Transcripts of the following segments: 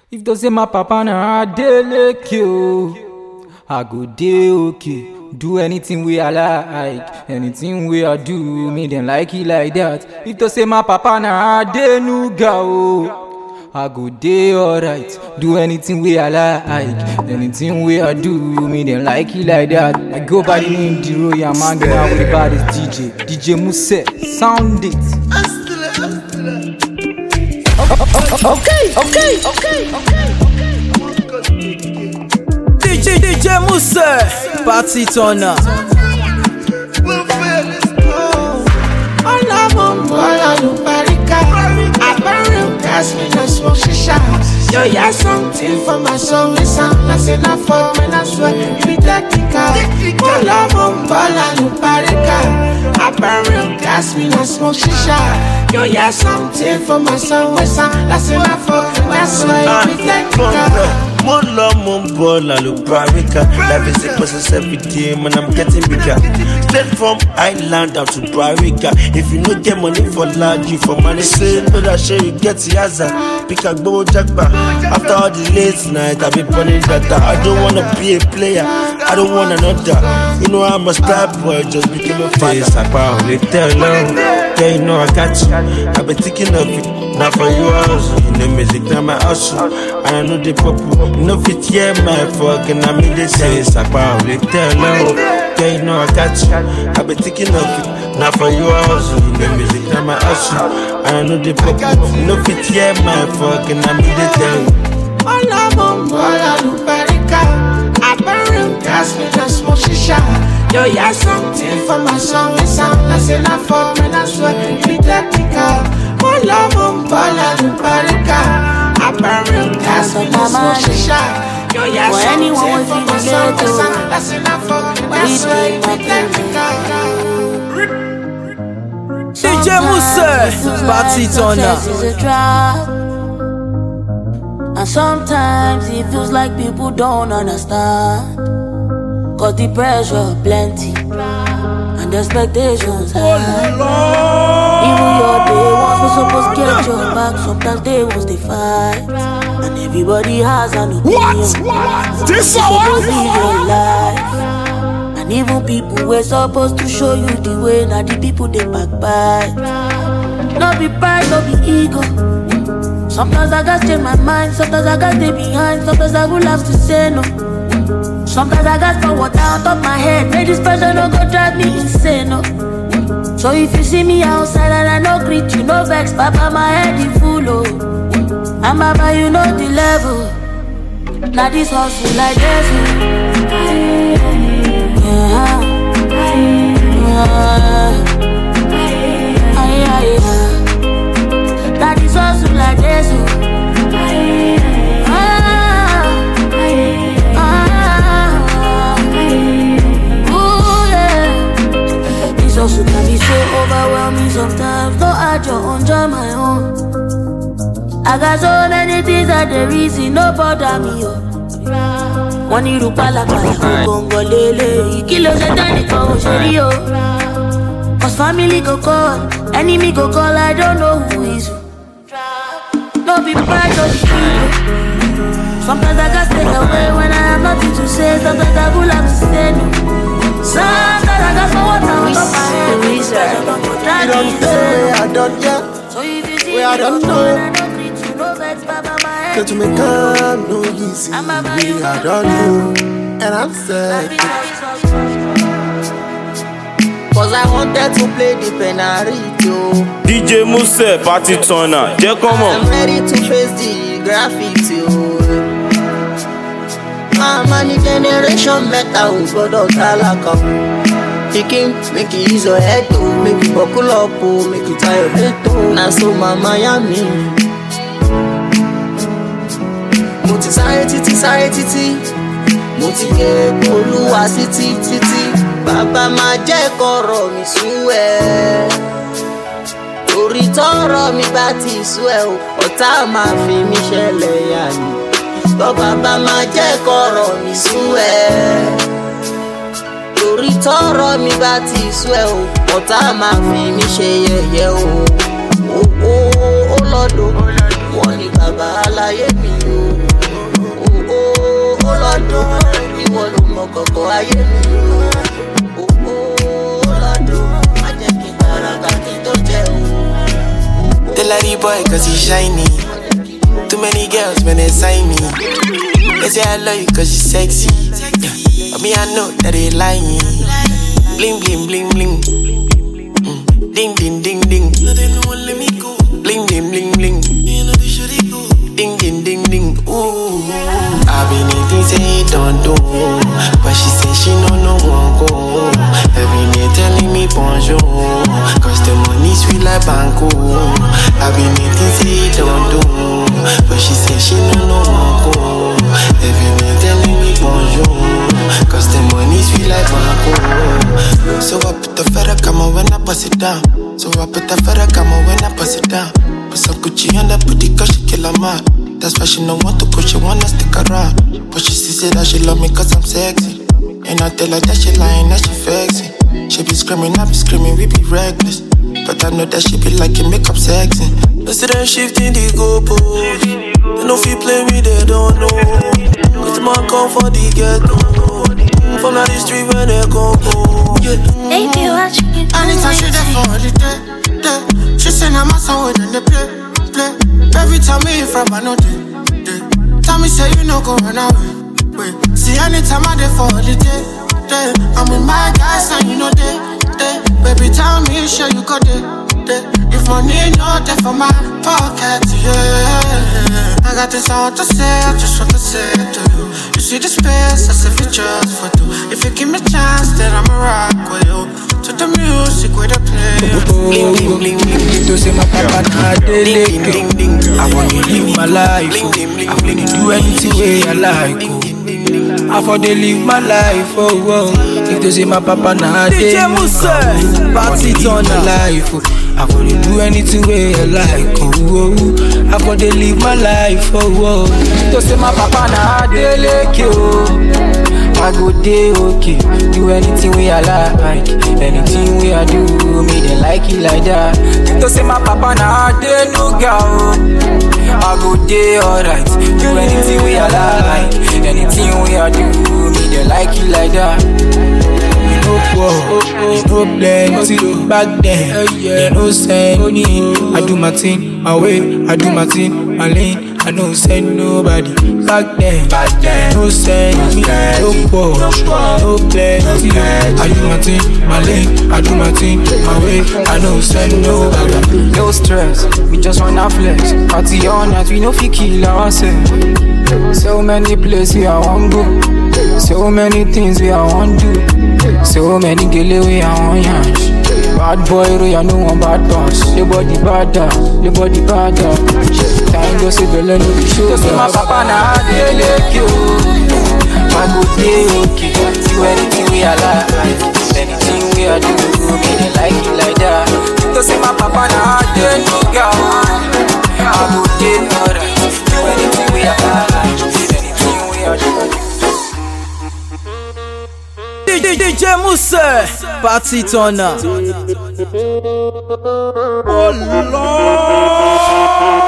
If they say my papa na like you, I go dey okay. Do anything we I like, anything we I do, me then like it like that. If they say my papa na nuga oh, I go dey alright. Do anything we I like, anything we I do, me then like it like that. I go by the name Diro, yeah man, get out with the baddest DJ Muse, sound it. Okay. DJ Muse, party turner. Yo, yeah, something for my soul. It sound like enough for when I swear you be technical. All of ball you parica. I burn real gas, me not smoke shisha. Yo, yeah, something for my soul. It sound like enough for when I swear you be technical. More love, more ball, I look Barrica. Life is a process every day, man, I'm getting bigger. Straight from Island down to Barrica. If you no get money for lad, you for money, say no that shit, you get the answer. Pick a go jackpot. After all the late night, I be pulling data. I don't wanna be a player, I don't want another. You know I'm a star boy, just became a face. I probably tell them, yeah, you know I got you. I've been thinking of it, not for you also. You know music, now my hustle. And I know the purple. No fit yeah, my fucking I mean they say it's a probably tell them. Yeah, you know I got you. I've been thinking of it, not for you also. You know music, now my hustle. And I know the purple. No fit yeah, my fucking I mean they tell you. All of all you parica. I burn real gas, me just smoke shisha. Yo, yeah, something for my song. It sound like enough for when I swear you be technical. All of all you parica. I burn real gas, me just smoke shisha. Yo, yeah, something for my song. It sound like enough for when I swear you be technical. DJ Muse, party turner. And sometimes it feels like people don't understand. Cause the pressure plenty and the expectations high. Even your day ones were supposed to get your back. Sometimes they was they fight. And everybody has an opinion. What? This supposed to live your life. And even people were supposed to show you the way. Now the people they back by. No be pride, no be ego. Sometimes I gotta change my mind, sometimes I gotta stay behind, sometimes I will have to say no. Sometimes I gotta forward down top my head, make this pressure no go drive me insane, no. So if you see me outside and I no greet you, no vex, papa my head is full, oh. And baba you know the level, now this hustle like this, Now this hustle like this, This hustle can be so overwhelming sometimes. No add your own, join my own. I got so many things that the reason no bother me, oh. Money rupala kaya bongo lele, ikilo setani ko sheri, oh. Cause family go call, enemy go call, I don't know who is who. No be pride, no be ego. Sometimes I gotta stay away when I have nothing to say. Sometimes I will have to say no. Sometimes I gotta for what I want my head. You don't say I don't yeah. So if you see me, I don't know. I don't greet you, no vex, baba my head. Can't you make come no easy? I don't know. And I'm sad. Cause I wanted to play the penalty. DJ Muse, party turner. Yeah, come on. I'm ready to face the graffiti. I'm a generation better who got a talaka. Thinking, make it use your head to make it buckle up, make it tie your head to. Now so my Miami. Moti sare titi. Moti ye Olúwa sí títí. Bàbá máa jẹ́ kọ́rọ̀ mi sú ẹ. Torí tọ́rọ̀ mi bá ti sú ẹ o, ọ̀tá máa fi mí ṣẹlẹ̀ yà ni. Tọ́ bàbá máa jẹ́ kọ́rọ̀ mi sú ẹ. Torí tọ́rọ̀ mi bá ti sú ẹ o, ọ̀tá máa fi mí ṣe yẹ̀yẹ́ o. Ó lọ́dọ̀, wọ́n ní bàbá aláyé mi o. lọ́dún, ìwọ ló mọ kọ̀kọ̀ ayé mi. Lọ́dún, má jẹ́ kí n tara kàkí tó jẹun. They like the boy cause he shiny. Too many girls when they sign me. They say I love you cause you sexy. But me I know that they lying. Bling bling bling bling. Ding ding ding ding. Bling bling bling bling. Ding ding ding ding. Ooh. I've been eating say don't do, but she say she no one go. Every day telling me bonjour, cause the money sweet like banco. I've been eating say don't do, but she say she no one go. Every day telling me bonjour, cause the money sweet like banco. So I put the feather come when I pass it down. So I put the feather come when I pass it down. Put some Gucci on that booty cause she kill a man. That's why she don't want to push, she wanna stick around. But she say that she love me cause I'm sexy. And I tell her that she lying, that she flexing. She be screaming, I be screaming, we be reckless. But I know that she be liking makeup sexy. Instead of shifting the goalposts, they no feel play me, they don't know. Cause the man come for the ghetto. From the street where they gon' go. Baby, what you doing? Anytime she there for the day. She say I'm a son when they play. Every time me in front, I know they. Tell me say you no go run away. Wait, see anytime I there for the day. I'm with my guys and you know they. Baby, tell me sure you got it. If money not there for my pocket, yeah. I got this I want to say, I just want to say it to you. You see the space, I say for just for two. If you give me a chance, then I'ma rock with you. To the music with the play. Bling bling bling bling. To say my papa not ding ding ding. I wanna live my life. I wanna do anything way I like. I wanna live my life. Oh, if to say my papa not ding. I wanna live my life. I wanna do anything way I like. Oh, I wanna live my life. Oh, to say my papa not ding. I go day okay, do anything we I like, anything we I do, me they like it like that. To say my papa nah they no go, I go day alright, do anything we I like, anything we I do, me they like it like that. No plenty back then, no send money. I do my thing, my way, I do my thing, my lane. I no send nobody back then. No send me, no poor, no plenty. I do my thing, my lane. I do my thing, my way. I no send nobody. No stress, we just wanna flex. Party all night, we no fit kill ourselves. So many places we I want go, so many things we I want do, so many gele we I want yash. Bad boy, I know one bad boss. Your body bad, your body bad. Time go see the learn to be sure. So my papa na they like you. I go day okay. Do anything we I like, anything we I do, me they like it like that. To say my papa na they no go. I go day alright. Do anything we I like, anything we I do. DJ Mousse, party turner. Oh Lord.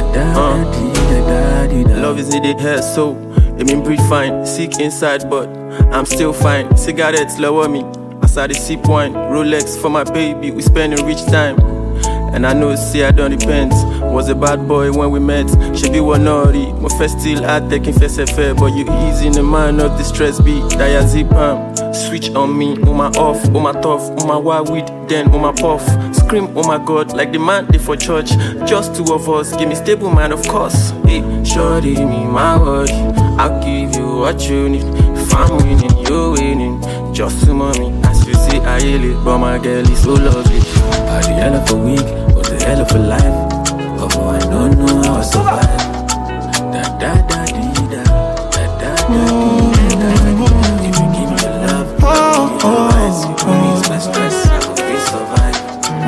Love is in the hair, so it mean breathe fine, sick inside, but I'm still fine. Cigarettes lower me. As I sip wine, Rolex for my baby, we spending rich time. And I know, see, I don't repent. Was a bad boy when we met. She be one nori. My first still out taking face affair. But you easy in the mind, not distress be. Diazepam. Switch on me, on my off, on my tough, on my wild weed, then on my puff. Scream, oh my god, like the man did for church. Just two of us, give me stable mind, of course. Hey, shorty, me, my word. I'll give you what you need. If I'm winning, you're winning. Just to mommy, as you see, I heal it. But my girl is so lovely. At the end of a week, or the end of a life. Oh, I don't know how I survive. Da da da dee da, da da da dee da. If you give me your love, give me your eyes, you don't need my stress. I could be survive.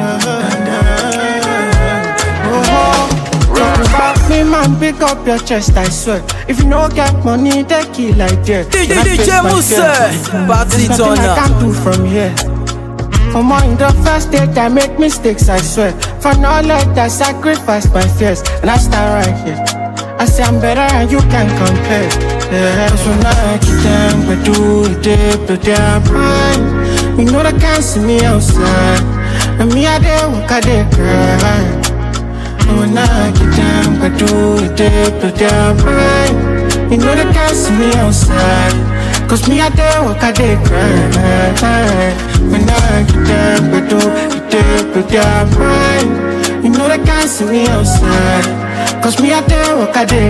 Talk about me, man, pick up your chest, I swear. If you don't get money, they kill like that. DJ Mousse, Party There's nothing Turner. I can't do from here. For more in the first date, I make mistakes, I swear. For knowledge, I sacrifice my fears. And I stand right here. I say I'm better and you can't compare. Yeah, so now I keep them, but do it, but they're mine. You know they can't see me outside. And me, I dare walk, I dare cry. And when I keep them, but do it, but they're mine. You know they can't see me outside. Cause me I dare walk, I dare cry. When I get them, but do it, but they're mine. You know they can't see me outside. Cause me I dare walk, I dare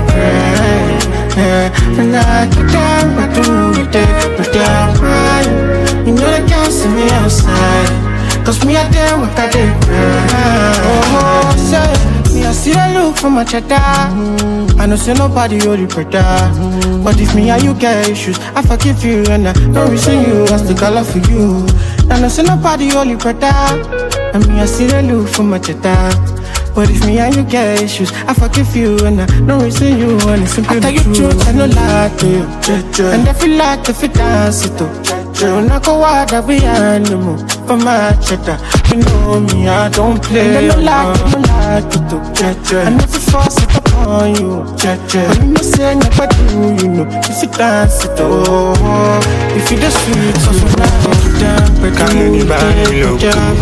cry. When I get them, but do it, but they're mine. You know they can't see me outside. Cause me I dare walk, I dare cry. Oh, say, me I see the look for my cheddar. I know say nobody hold you better. But if me and you get issues, I forgive you and I don't reason you. I still got love for you. I know say nobody hold you better. And me I see the look for my cheddar. But if me and you get issues, I forgive you and I don't reason you. And it's simply the truth. I tell you truth, I know lie to you. And I feel like if you dance it too. When I go out, I be animal for my cheddar. You know me, I don't play. And I don't like to do. I never force it upon you. But you must say never do, you know. If you dance it, oh, if you the sweet, so now you Can't anybody look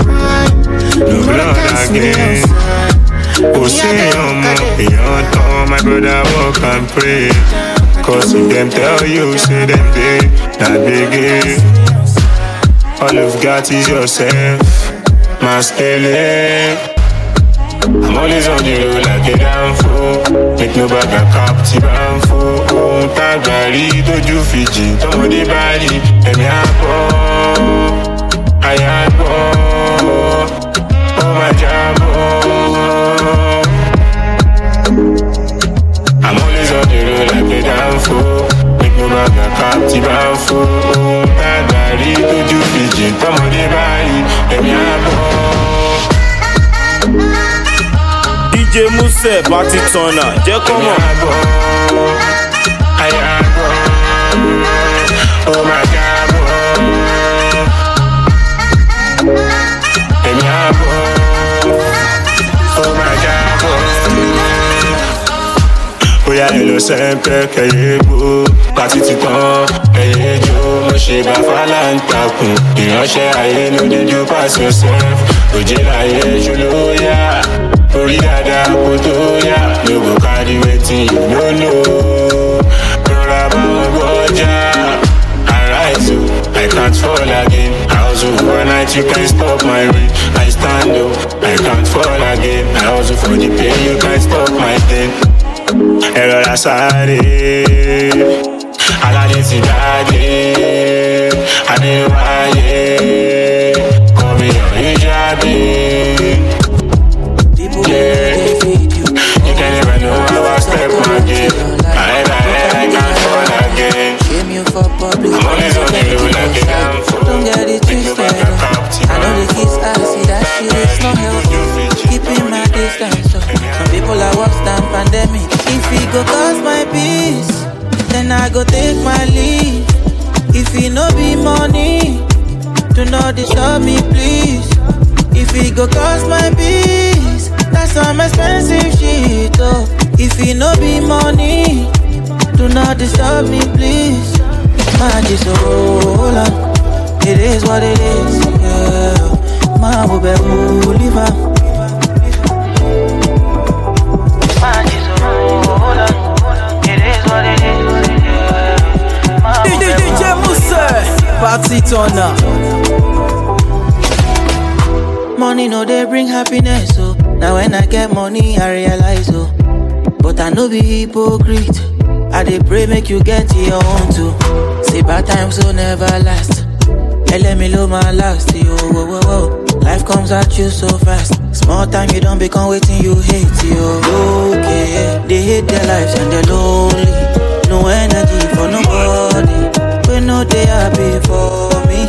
no blood again. Oh, say beyond all, my brother walk and pray. Cause if them tell you, say them they not big. All you've got is yourself, masculine. I'm always on the road like a damn fool. Make no bag a captive and fool. Oh, Tagari, doju Fiji, somebody body. Let me I am oh my jam. I'm always on the road like a damn fool. Make no bag a captive and fool. Oh, Tagari, doju Fiji, somebody body. Let me DJ Mousse, Party Turner, jẹ́ kó mọ̀. Oh my God, oh my God. Oya hello sempre kẹyẹ gbó, pàtí ti tán ẹyẹ jó. Mo ṣe bá fàlàǹtakùn, ìránṣẹ́ ayé ló déjú pass yourself. Òjì láyé ṣolóyà. Orí dada kò tó yá, no go carry wetin you no know. Rọra bá wọn gbọ́jà, arise o, I can't fall again. I hustle overnight, you can't stop my rain. I stand up, I can't fall again. I hustle for the pain, you can't stop my pain. Ẹ̀rọ la sáré, aládé ti jáde, adéwáyé, kọ̀wé ọ̀rẹ́ jáde. You can never know how I step on again. I can't fall again. Shame you for public. I'm always on the road like a damn fool. Don't get it twisted. I know the kids I see that shit is not healthy. Keeping my distance. Some people are worse than pandemic. If it go cause my peace, then I go take my leave. If it no be money, do not disturb me please. If it go cause my peace, that's some expensive shit, oh. If it no be money, do not disturb me, please. Magic so hold on. It is what it is, yeah. My will be live. Magic so hold on. It is what it is, yeah. DJ Mousse, party turner. Money no they bring happiness, so now when I get money I realize, oh. But I no be hypocrite. I dey pray make you get your own too. Say bad times will never last. Let me low my last, yo, whoa, whoa, whoa. Life comes at you so fast. Small time you don't become waiting you hate, yo. Okay, they hate their lives and they're lonely. No energy for nobody. We know they happy for me.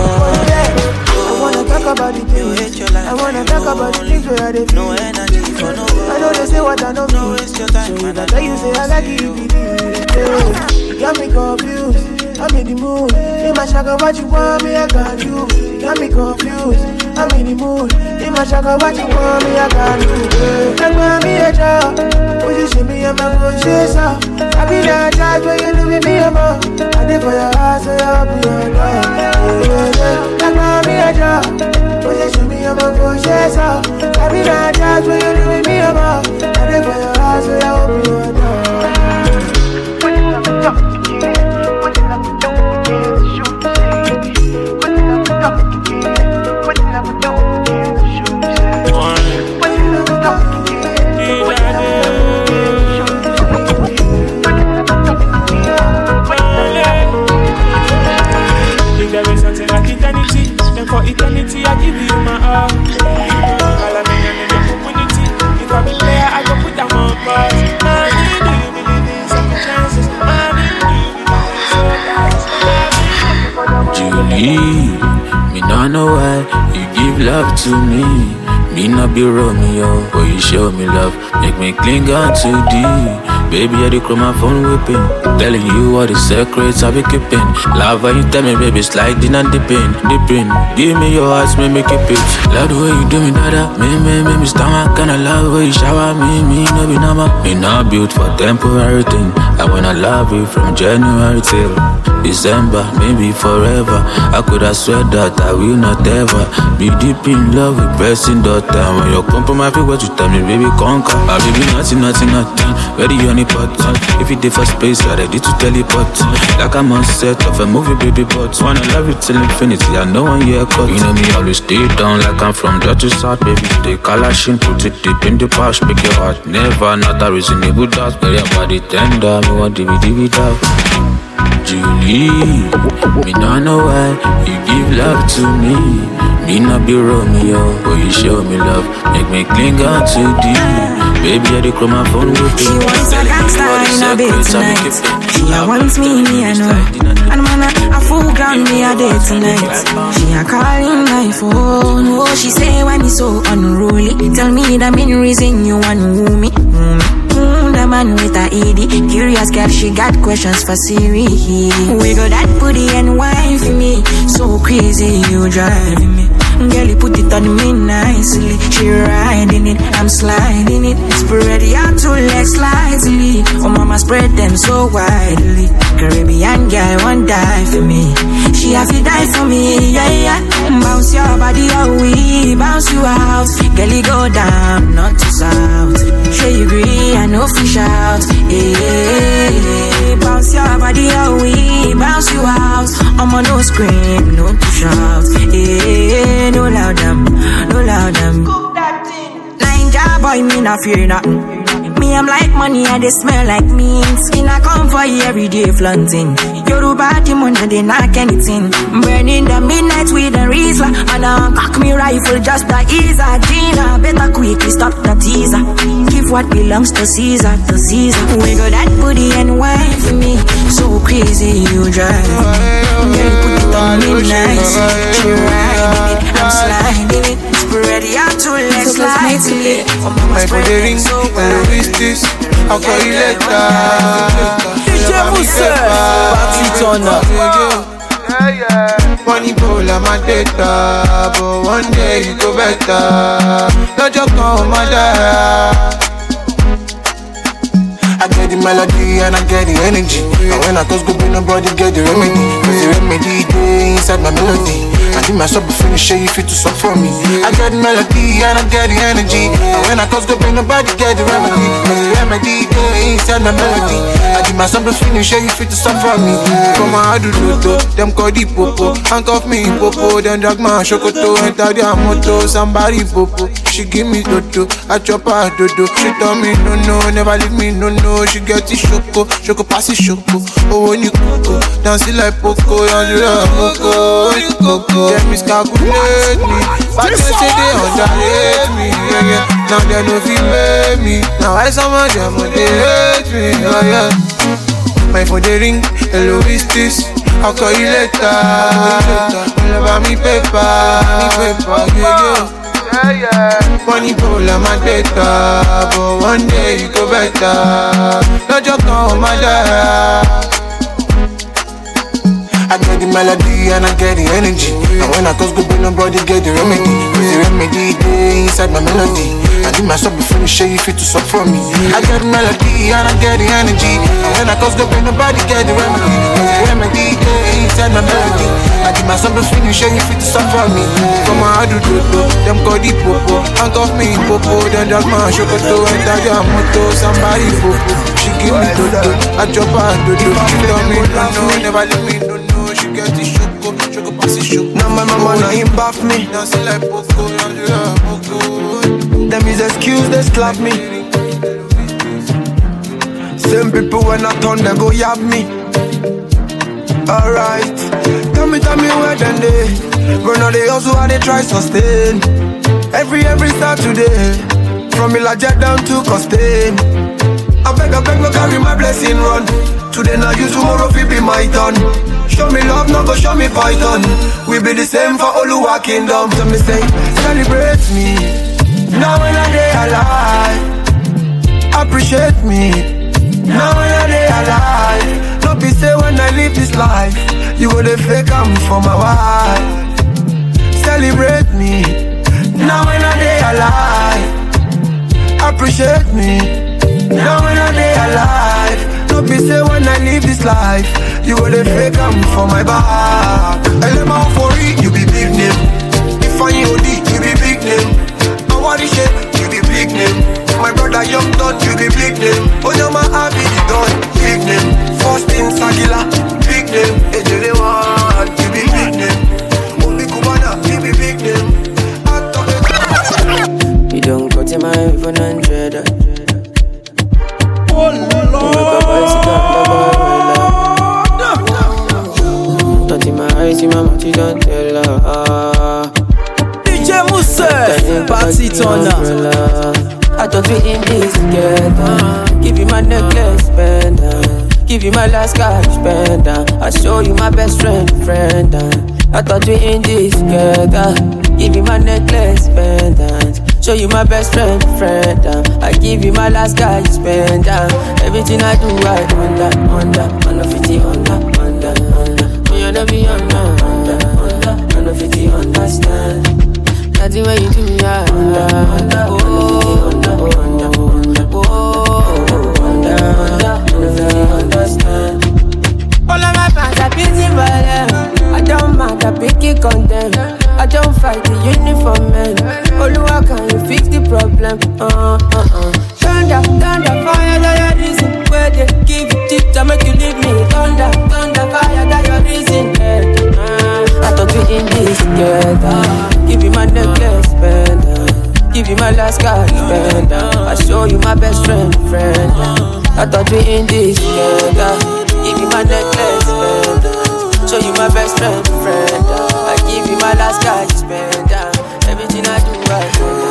I wanna talk about the things. I wanna talk about the things where they feel. No energy for nobody. I know they say what I don't know. Waste your time, so if I tell you say I like it, you believe it. You got me confused. I'm in the mood. In my shaka, what you want me, I got you. You got me confused. I'm in the mood. In my shaka, what you want me, I got you. Like want me a job. Position me, I'm a good chaser. I be that judge when you do me a more. I did for your heart, so you'll be your dog. Like want me a job. Position me, I'm a good chaser. I be that judge when you do me a more. I did for your heart, so you'll be your dog. For eternity, I give you my all. All I mean, in the community. If I'm a player, I go put them on pause. Mommy, do you believe in second chances? Mommy, do you believe in so Julie, me not know why you give love to me. Me not be Romeo, but you show me love. Make me cling on too deep. Baby, I do my phone whipping. Telling you all the secrets I be keeping. Love when you tell me, baby, sliding and dipping. Give me your heart, make me keep it. Love the way you do me, dada. Me stomach. Kinda love the way you shower me no be normal. Me not built for temporary thing. I wanna love you from January till December, maybe forever. I could have swear that I will not ever be deep in love with pressing daughter. When you come for my feet, what you tell me, baby, conquer. I baby, nothing. Ready on the pot. If you did for space, you're ready to teleport. Like I'm on set of a movie, baby, but wanna love you till infinity. I know one year cut. You know me, always stay down like I'm from Dutch to South, baby. Take Kalashin, put it deep in the pouch, make your heart never not a reasonable doubt. Get your body tender, me want DVD without. Julie, me not know why you give love to me. Me not be Romeo, but you show me love. Make me cling on too deep. Baby, I do my phone with you. She wants a gangster in a bed tonight. She wants me, I know. And man, a full ground me a day tonight. She a calling my phone. Oh, she say why me so unruly. Tell me the main reason you want me. The man with a ED. Curious girl, she got questions for Siri. We got that booty and wine for me. So crazy, you driving me. Girl, you put it on me nicely. She riding it, I'm sliding it. Spread your two legs slightly. Oh, mama, spread them so widely. Caribbean girl won't die for me. She have to die for me, yeah. Bounce your body out, we bounce you out. Girl, you go down, not to south. Sure you agree, I know fish out. Yeah. Bounce your body out, we bounce you out. I'm on no scream, no to shout. Yeah. No loud them. Cook that thing. Ninja boy, me not fear nothing. Me, I'm like money and they smell like meat. Skin I come for you every day flaunting. Yoruba demon and they knock anything. Burning the midnight with a Rizla. And cock me rifle just to ease a Gina. Better quickly stop the teaser. Give what belongs to Caesar, to Caesar. We got that booty and wine for me. So crazy you drive. Girl, put it on me nice. She riding it, I'm sliding it. Spread your two legs slightly. My body ring, and who is this? I'll call you later. DJ Mousse, party turner. Money bowl, I'm a data, but one day you go better. No joke, no matter. I get get the melody and I get the energy. And when I cause go be nobody get the remedy. Cause the remedy day inside my melody. I think myself be finish, share you fit to suck for me. I get the melody and I get the energy. And when I cause go be nobody get the remedy. Cause the remedy day inside my melody. I think myself be finish, share you fit to suck for me. Come on, I do them call the popo. Handcuff me popo, then drag my shokoto. Enter their moto, somebody popo. She give me dodo, I chop her dodo. She tell me no, never leave me no. She get the shoko pass it shoko. Oh, when you coco, dancing like poco, and you love coco. Them miscalculate me, but they say they underrate me. Yeah. Now they no feel make me. Now I someone them they hate me. Yeah. My phone they ring, hello is this? I'll call you later. All about me paper, yeah. Money pull on my data, but one day you go better. No joke on my dad. I get the melody and I get the energy. And when I cause go be nobody get the remedy. Cause the remedy day inside my melody. I think myself be finish, share you fit to suck for me. I get the melody and I get the energy. And when I cause go be nobody get the remedy. Cause the remedy day inside my melody. I think myself be finish, share you fit to suck for me. Come on, I do them call the popo. Handcuff me popo, then drag my shokoto. Enter their moto, somebody popo. She give me dodo, I chop her dodo. She tell me no, never leave me no. She get the shoko pass it shoko. Now my mama now him baff me. Dancing like poco, them is excuse, they slap me. Same people when I turn, they go yab me. Alright, tell me where then they. But now they also how they try sustain. Every Saturday, from Ilaja down to Costain. I beg, no carry my blessing run. Today now you, tomorrow fi be my turn. Show me love, no go show me python. We be the same for Oluwa Kingdom. So me say, celebrate me. Now when I day alive, appreciate me. Now when I day alive, don't be say when I live this life, you go the fake I'm for my wife. Celebrate me. Now when I day alive, appreciate me. Now when I day alive, don't be say when I live this life, you go the fake I'm for my back. Elema for it, you be big name. If I OD, you be big name. Awari shit, you be big name. My brother Young Dot, you be big name. Onyama Abi the Don, big name. First in Sagila, big name. Ejele One, you be big name. Obi Kubana, you be big name. You don't go to my iPhone 100. Oh Lord, not in my eyes, in my mouth, you don't tell her. DJ Mousse, party turner. I thought we in this together. Give you my necklace, spend give you my last cash, spend I show you my best friend. I thought we in this together. Give you my necklace, spend show you my best friend. I give you my last cash, spend everything I do, I under 50 under. Me I never be under 50 understand. Nothing when you do me, under 50 understand. All of my fans are busy for them. I don't mind, I pick it on them. I don't fight the uniform man. Oluwa, can you fix the problem? Thunder, fire, that your reason. Where they give you tip to make you leave me. Thunder, fire, that your reason. I thought we in this together. Give you my necklace, spend give you my last card, spend I show you my best friend. I thought we in this together. Give you my necklace, spend show you my best friend. I give you my last card, spend everything I do right.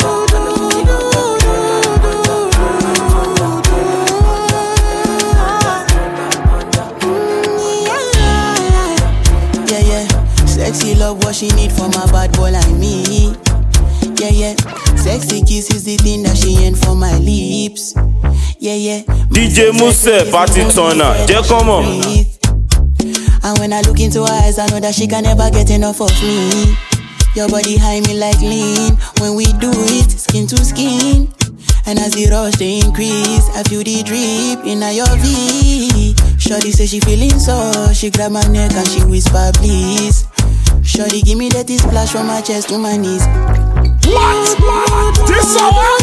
Sexy love what she need from a bad boy like me. Yeah. Sexy kiss is the thing that she ain't for my lips. Yeah. DJ Mousse, party turner. Just come on. And when I look into her eyes, I know that she can never get enough of me. Your body high me like lean. When we do it, skin to skin. And as the rush they increase, I feel the drip in your V. Shorty say she feeling so. She grab my neck and she whisper please. Shorty give me that splash from my chest to my knees. What? This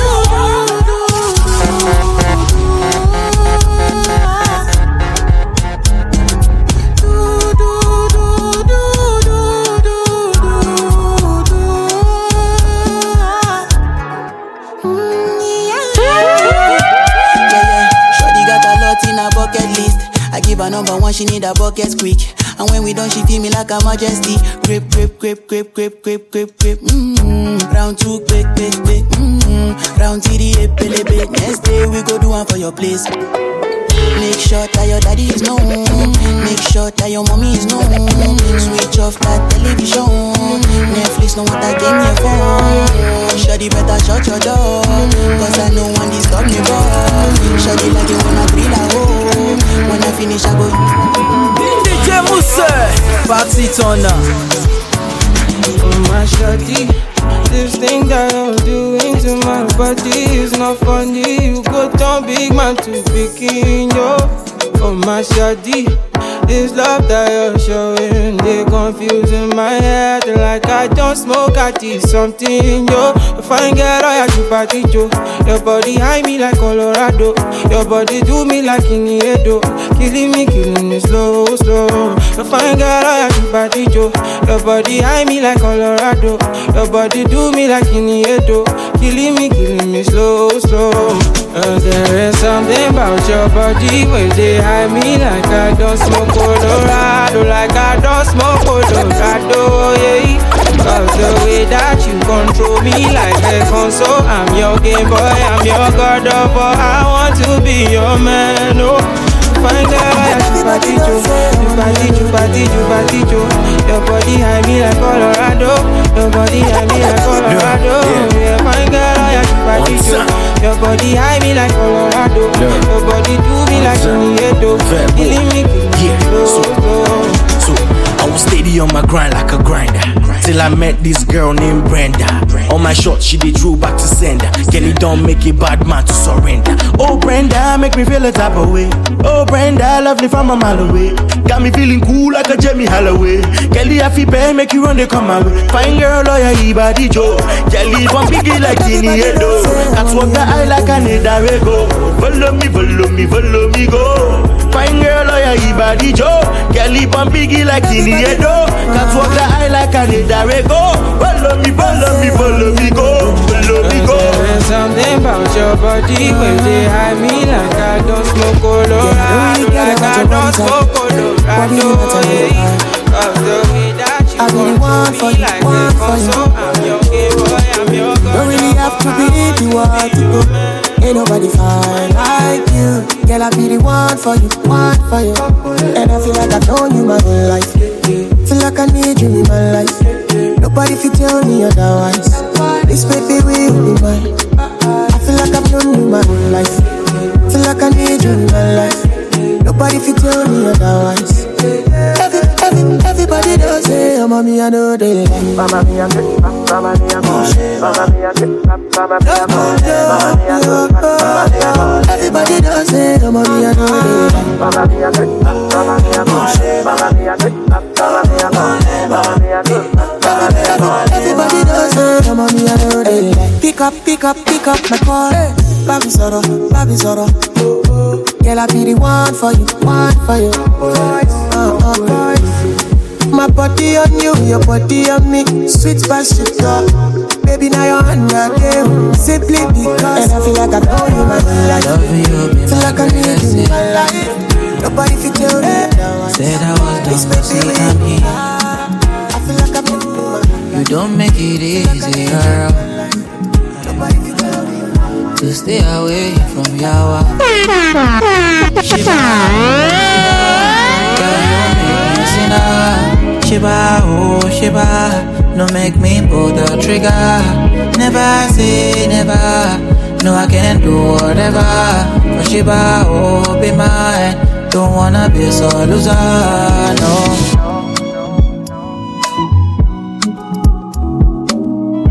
in a bucket list. I give her number one, she need a bucket quick. And when we done, she feel me like a majesty. Grip, grip, grip, grip, grip, grip, grip, grip. Round two, quick, quick, quick. Round three, epelebe. Next day we go do one for your place. Make sure that your daddy is known. Make sure that your mommy is known. Switch off that television. Netflix know what I came here for. Shawty better shut your door, cause I know one disturb me, bro. Shawty like you wanna drill a hole. When I finish I go DJ Mousse, party turner. Oh my shawty, this thing that I'm doing to my body is not funny. You go turn big man to picking, yo. Oh my shawty, this love that you're showing, they confusing my head like I don't smoke, I did something, yo. If I get all your party, Joe. Your body high me like Colorado. Your body do me like Iniedo. Killing me slow, slow. If I get all your party, Joe. Your body high me like Colorado. Your body do me like Iniedo. Killing me slow, slow. There is something about your body where they high me like I don't smoke Colorado, like I don't smoke Colorado, yeah. Cause the way that you control me like a console, I'm your game boy, I'm your god of war. I want to be your man, oh. Find out you party, your body high me like Colorado, your body high me like Colorado, yeah. Find out you party, your body high me like Colorado, your body do me like Iniedo, killing me, So I was steady on my grind like a grinder till I met this girl named Brenda. On my shot, she did throw back to sender. Kelly don't make a bad man to surrender. Oh Brenda, make me feel a type of way. Oh Brenda, lovely from a mile away. Got me feeling cool like a Jamie Holloway. Kelly, I feel bad, make you run, they come my way. Fine girl, lawyer, Ibadi Joe. Kelly from biggie like Tini Edo. That's what the eye like a Nedarego. Follow me, follow me, follow me, go. Fine girl, lawyer, Ibadi Joe. Kelly from biggie like Tini Edo. That's what the eye like a Nedarego. Follow me, follow me, follow me, go. Follow me, go. There is something about your body when they high me like I don't smoke Colorado, like I don't smoke Colorado, yeah. Cause the way that you control me like a console, I'm your game boy, I'm your god. Don't really have to be the one to go. Ain't nobody fine like you. Girl, I be the one for you, one for you. And I feel like I've known you my whole life. Feel like I need you in my life. Nobody fit tell me otherwise. This baby will be mine. I feel like I've known you my whole life. Feel like I need you in my life. Nobody fit tell me otherwise. Everybody does say, oh, mommy, I know they like. Mama, me, I'm good. Mama, me, I'm good. Mama, me, I'm good. Mama, me, I'm good. Everybody does say, oh, mommy, I know they like. Mama, me, I'm good. Mama, me, I'm good. Mama, me, I'm good. Mama, me, I'm good. Mama, me, I'm good. Everybody does say, oh, mommy, I know they like. Pick up my call. Baby Zoro. Girl, I be the one for you, one for you. My body on you, your body on me. Sweet passion, baby, now you're on your game. Simply because, and I feel like I know you my life. Feel like I need you in my life. Nobody fit tell me otherwise. Said I was done, but see I'm here. I feel like I'm in. You don't make it easier to stay away from Yawa. Shiba, oh Shiba, no make me pull the trigger. Never say never, no I can do whatever. For Shiba, oh be mine, don't wanna be so loser, no.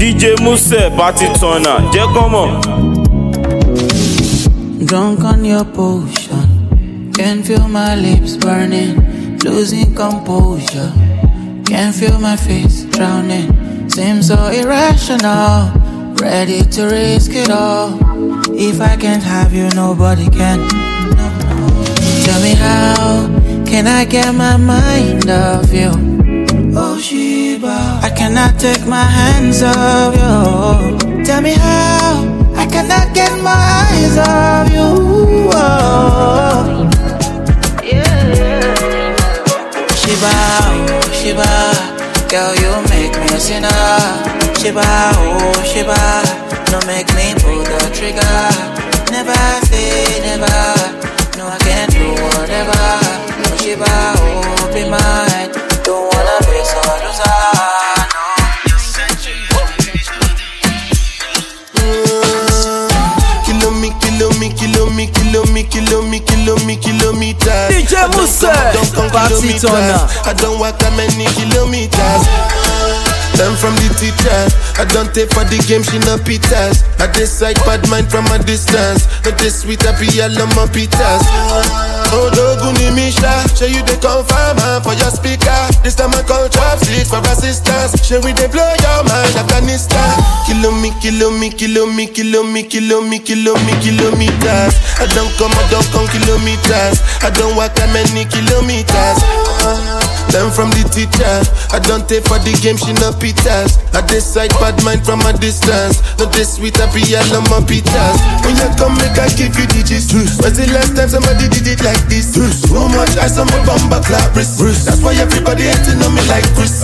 DJ Muse, party turner, jẹ́ kọ́ mọ̀. Drunk on your potion, can feel my lips burning, losing composure. Can feel my face drowning, seems so irrational. Ready to risk it all. If I can't have you, nobody can. No. Tell me how can I get my mind off you? Oh Sheba, I cannot take my hands off you. Tell me how I cannot get my eyes off you. Oh. Yeah. Sheba, oh Sheba, girl you make me a sinner. Sheba, oh Sheba, no make me pull the trigger. Never say never, no I can't do whatever. Oh Sheba, oh be mine, don't wanna be so loser. Kilometers. DJ Muse, party turner. I don't walk that many kilometers. Learn from the teacher. I don't take for the game, she no pitas. I decide bad mind from a distance. Not this sweet, I be all on my pitas. Oh, Doguni Misha, show you the confirm for your speaker. This time I call chopsticks for assistance. Show we they blow your mind, Afghanistan. Kilometers. I don't come kilometers. I don't walk that many kilometers. Learn from the teacher. I don't take for the game, she no pitas. I decide bad mind from a distance. Not this sweet, I be all on my pitas. When you come, make I give you digits. When's the last time somebody did it like this? Too much ice on my bumper clap wrist. That's why everybody hating on me like Chris.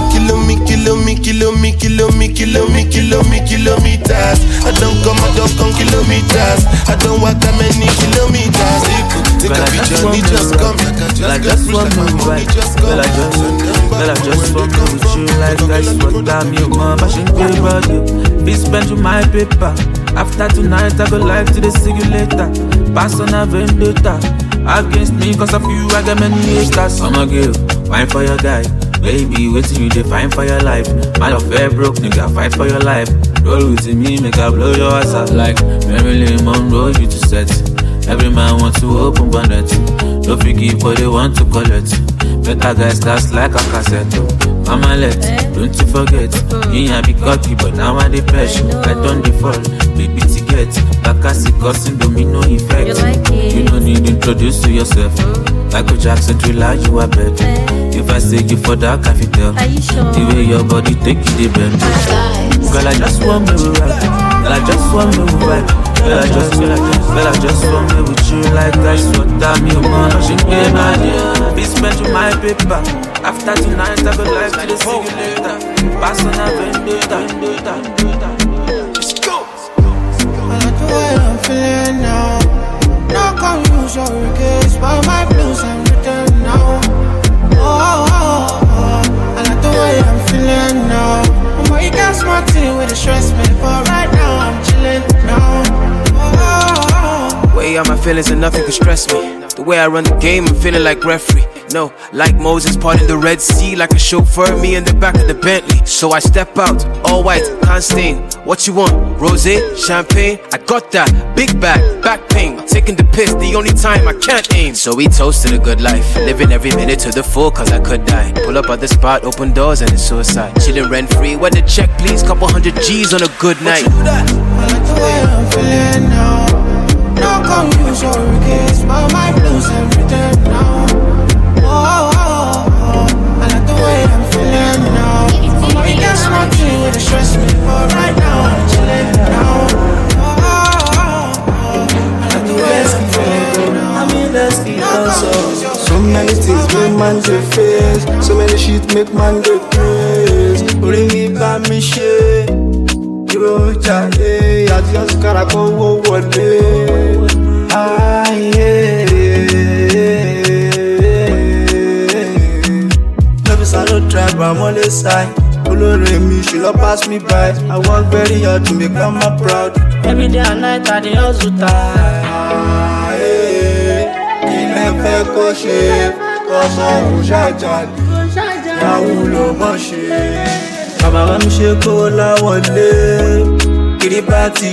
Kilometers. I don't come kilometers. I don't walk that many kilometers. Take a picture, me just come. I just want my right. Well, I just want to with you like that's what I'm your mom. I should pay about you. Be spent with my paper. After tonight, I go live to the see you later. Pass on a vendetta. Against me, cause of you, I got many haters. I'm a girl, wine for your guy. Baby, waiting you define for your life. Man of fair broke, nigga, fight for your life. Roll with me, make I blow your ass out. Like Marilyn Monroe, you to set. Every man wants to open bonnet. Don't forgive what they want to collect. Better guys, that's like a cassette. Mama let, don't you forget. You be cocky, but now I depress. I don't default, baby to get. Bakasi causing domino effect. You don't need to introduce to yourself. Michael Jackson thriller, you are better. If I say you for that, I can tell. The way your body take you, they bend. Girl, I just want me right. Girl, I just want me right. Girl, I just want me with you like that's what I'm your man. She gave my idea. Be spent with my paper. After tonight, I go live to the see you later. Pass on a vendetta. Let's go. I like the way I'm feeling now. No confusion, regrets, but my blues I'm written now. I like the way I'm feeling now. Mama, you got smart thing with the stress me, but right now I'm chilling now. Way out my feelings and nothing can stress me. The way I run the game, I'm feeling like referee. No, like Moses parting the Red Sea, like a chauffeur, me in the back of the Bentley. So I step out, all white, can't stain. What you want? Rosé, champagne? I got that. Big back pain. Taking the piss, the only time I can't aim. So we toasted a good life, living every minute to the full, cause I could die. Pull up at the spot, open doors and it's suicide. Chilling rent free, when the check please, couple $100 G's on a good night. I like the way I'm feeling now. No confusion, regrets, but my blues I'm written now. I like the way I'm feeling now. Mama, you got smart thing with the stress me, but right now I'm chilling now. I like the way I'm feeling now. I mean that's the answer. So many things make man get face. So many shit make man get praise. Bring me back me shit. You jale, I just gotta go one day. Ah yeah. I don't try, but I'm on the side. Olore me, she don't pass me by. I work very hard to make mama proud. Every day and night I dey hustle tight. Ilé fẹ́ kó ṣe, ọmọ òun ṣàjàlè. Yahoo ló mọ̀ ṣe. Bàbá wa mi ṣe kó láwọlé. Kiri bá ti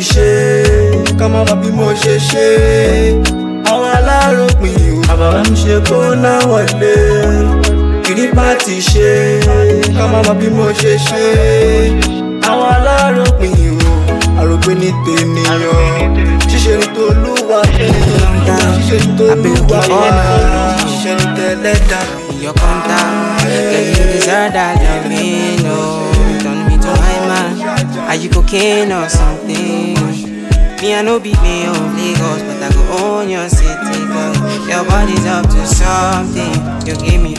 ṣe, ká má bá bí mo ṣe ṣe. Àwọn aláròpin o. Bàbá wa mi ṣe kó láwọlé. Kiri bá ti ṣe, ká má bá bí mo ṣe ṣe. Àwọn aláròpin o. Àròpin ní tènìyàn. Ṣíṣe ní tolúwa ènìyàn. Ṣíṣe ní tolúwa ènìyàn. Ṣíṣe ní tẹlẹ́dà mi. Your contact, girl, you deserve that loving, no. Turn me to my man. Are you cocaine or something? Me, I know be me of Lagos, but I go own your city, girl. Your body's up to something. You give me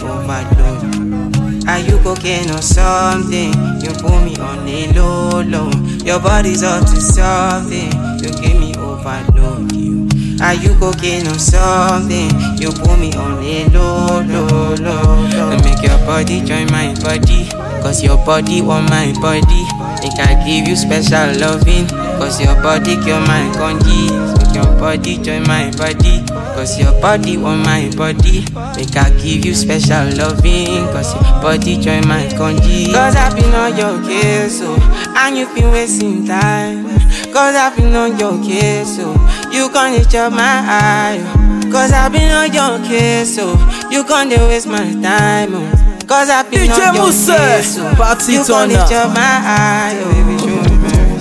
overload. Are you cocaine or something? You pull me on a low, low. Your body's up to something. You give me overload. Are you cocaine or something? You pull me on a low, low, low, low. And make your body join my body, cause your body want my body. Make I give you special loving, cause your body cure my condies. Make your body join my body, cause your body want my body. Make I give you special loving, cause your body join my condies. Cause I've been on your case, so, and you've been wasting time. Cause I've been on your case, so you can't chop my eye. Cause I've been on your case, so you can't waste my time. Cause I've been on your case, so you can't chop my eye. Baby, show me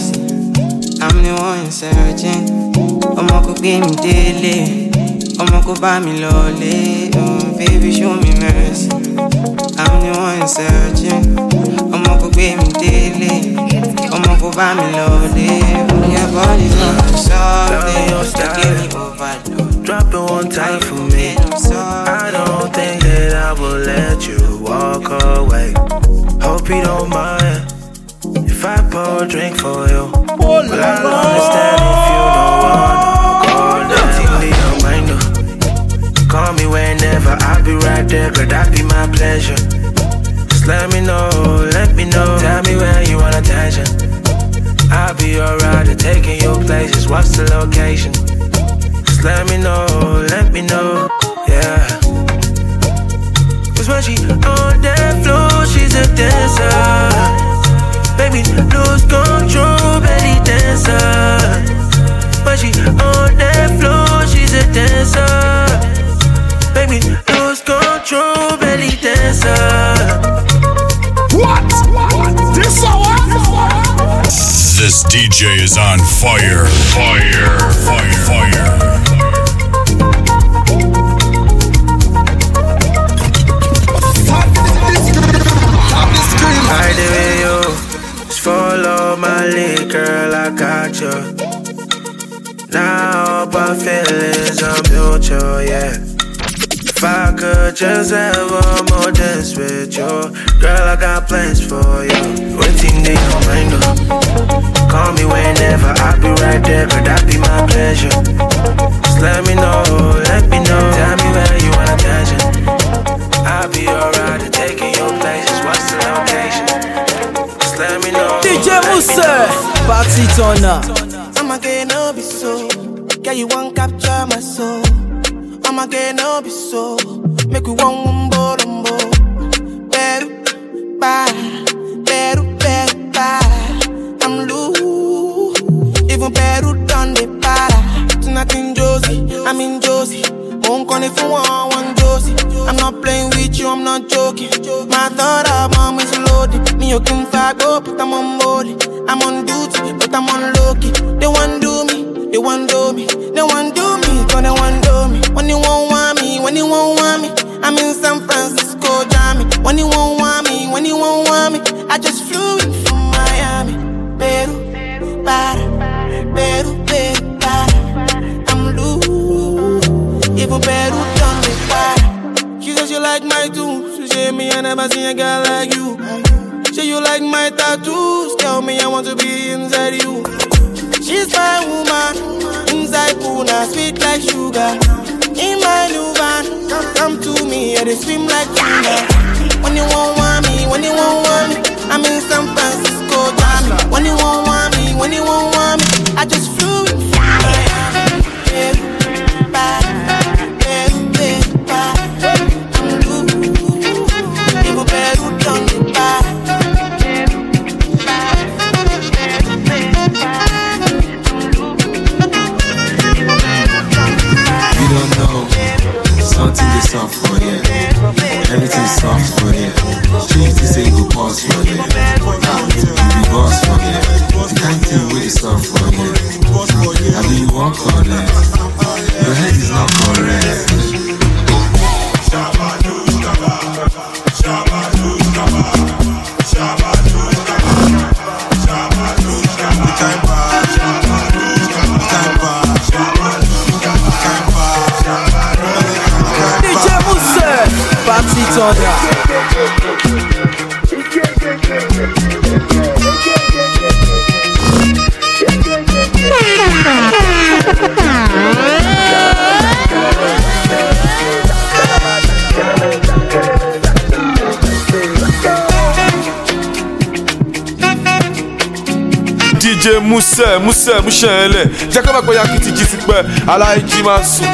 mercy. I'm the one searching. Omo ko gbe mi dele, omo ko ba mi lole. Baby, show me mercy. I'm the one searching. Omo ko gbe mi dele, omo ko ba mi lole. Your body's not something, you give me overload. Drop it one time for me. I don't think that I will let you walk away. Hope you don't mind if I pour a drink for you. But I'll understand if you don't want to call nothing in your mind. No. Call me whenever, I'll be right there, girl, that be my pleasure. Just let me know. Tell me where you want attention. I'll be alright at taking you places. What's the location? Just let me know, yeah. Cause when she on that floor, she's a dancer. Baby, lose control, belly dancer. When she on that floor, she's a dancer. Baby, lose control, belly dancer. What? This DJ is on fire. Fire. I the way you just follow my lead, girl, I got you. Now all my feelings are mutual, yeah. If I could just have one more dance with you, girl, I got plans for you. Waiting in your mind, call me whenever, I'll be right there, girl, that be my pleasure. Just let me know. Tell me where you want attention. I'll be alright at taking your places. What's the location? Just let me know. DJ Mousse, party turner. I'ma get no be so. Girl, you won't capture my soul. I'ma get no be so. Make we one umbo. Better, I'm loose. Even better done the para. Tonight in Josie, I'm in Josie. Won't call if you want Josie. I'm not playing with you, I'm not joking. My thought of mom is loaded. Me, you can fuck up, but I'm on board. I'm on duty, but I'm on low-key. They want do me, they want do me. They want do me, cause they want do me. When you won't want me, I'm in San Francisco, Jammy. When you won't want me, I just flew in from Miami. Peru, I'm loose. Even Peru done me para. She says you like my tunes. She say me I never seen a girl like you. Say you like my tattoos. Tell me I want to be inside you. She's my woman. Inside Puna, sweet like sugar. In my new van, come to me, yeah, they swim like tuna. When you won't want me, I'm in San Francisco, Jammy. When you won't want me, I just flew in from Miami. I'm loose. Even Peru done the Everything soft for you. Please to say go pause for you. You boss for you. The kind thing really soft for you. I mean you walk on it. Your head is not correct. DJ Mousse, Party Turner. DJ Mousse Moussele jẹ́ ká má gbọ́ ya kìtìkì ti pẹ́ aláìjí máa sùn.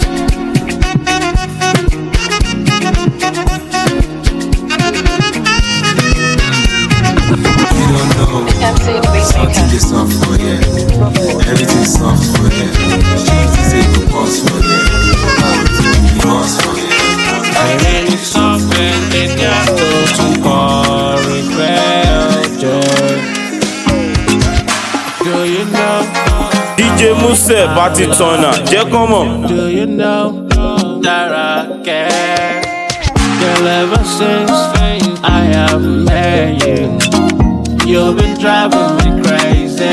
Something is soft for you. Everything soft for you. Jesus say go pause for you. You pause for you. I really soften the gato to regret. Do you know? DJ Mousse Party Turner, jẹ́ kán mọ̀. Do you know that I care? Girl, ever since I have met you, you've been driving me crazy.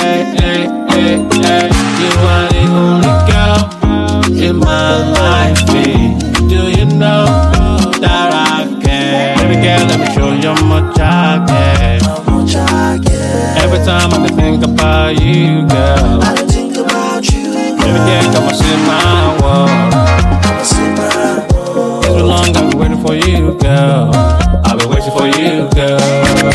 You are the only girl in my life. Do you know that I care? Baby girl, let me show you how much I care. Every time I think about you, girl, baby girl, come and see my world. It's been long, I've been waiting for you, girl. I've been waiting for you, girl.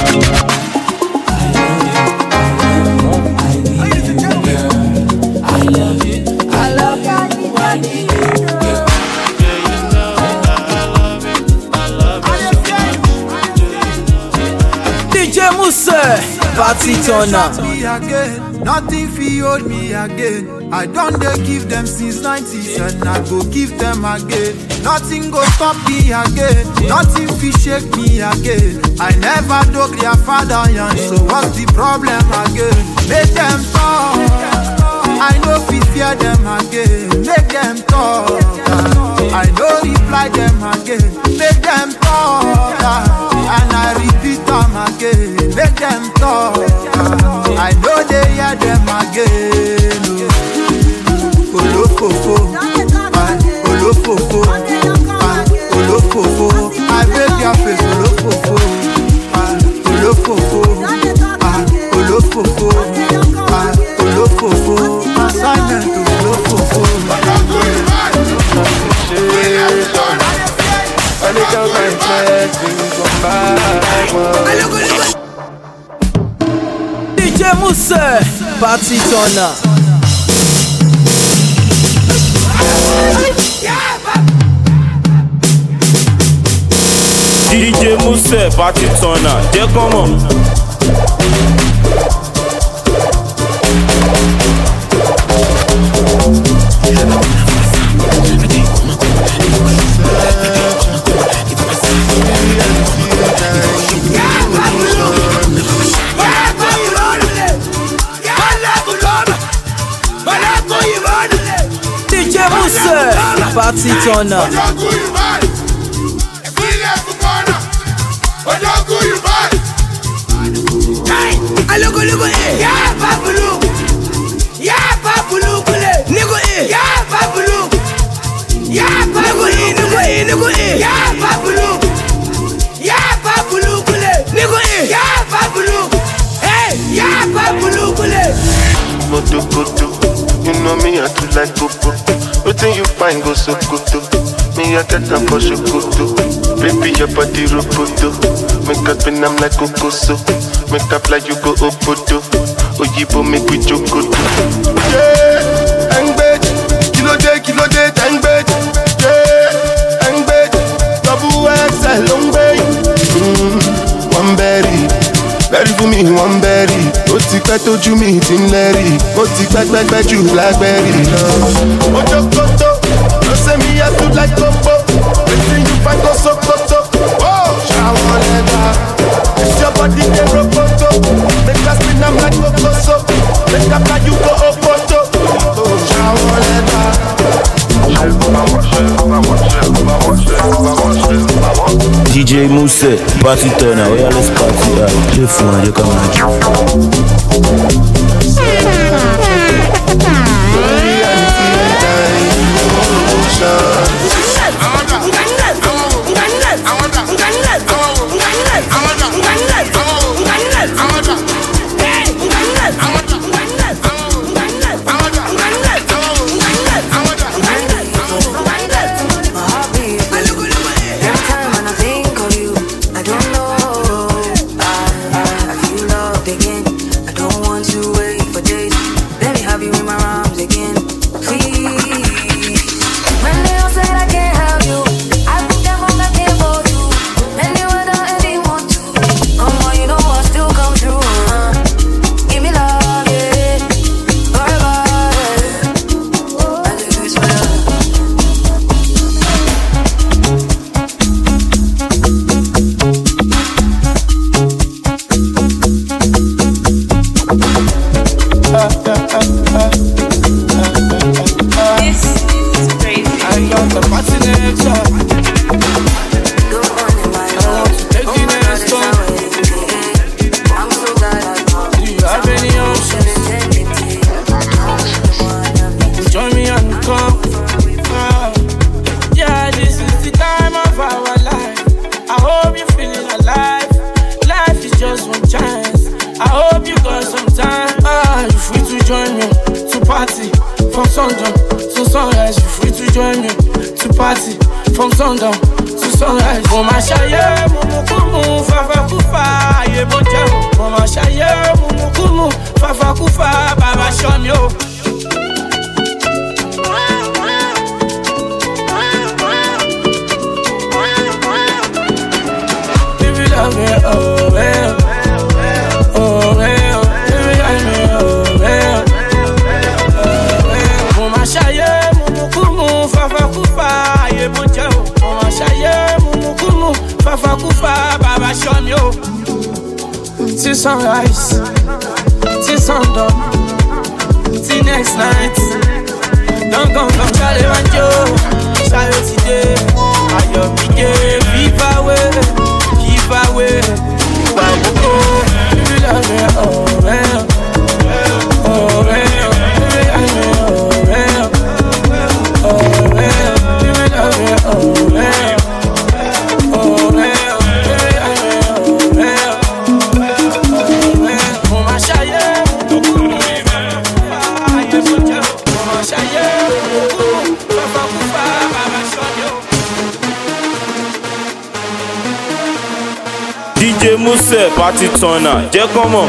Party Turner. Nothing fi hold me again. I don't dey give them since 90s and I go give them again. Nothing go stop me again. Nothing fi shake me again. I never dug their father young, so what's the problem again? Make them talk. I know fi fear them again. Make them talk. I know reply them again. Make them talk. And I repeat them again. Make them talk. I know they hear them again. Olofofo, olofofo, olofofo. I break your face, olofofo, olofofo, olofofo, olofofo. Assignment olofofo. DJ Mousse, Party Turner. DJ Mousse Party Turner, jẹ́ kán mọ̀. DJ Mousse, Party Turner. Look, yeah, Babulu, yeah, Babulu, nigga, yeah, Babulu, yeah, Babulu, yeah, Babulu, yeah, Babulu, nigga, yeah, Babulu, hey, yeah, Babulu, Motokoto, you know me, I do like Coco. Nothing you find go so good. Me, I get them for Shokoto. Baby, your body roboto. Make up and I'm like Cocoso. Make up like you go Opoto. Oyibo make we Jokoto. Yeah, and bed. Kilo day, thank bed. Yeah, and bed. Double XL, long bed. One berry. Berry for me, one berry. Ó ti pẹ́ tójú mi ti ń lẹ́rì. Ó ti pẹ́ jù blackberry lọ. Ojokoto, no say me I do like Coco. Wetin you find go Sokoto. DJ Mousse, party turner, we are let's party. J'ai fou, j'ai comme sunrise, till sundown, till next night. Don't come from Kalimanjo, Sayo today, Ayo Mide, keep away, Babuko, you love me, oh man, oh man, oh man, oh man, you love me, oh man. DJ Mousse, party turner, jẹ́ comment.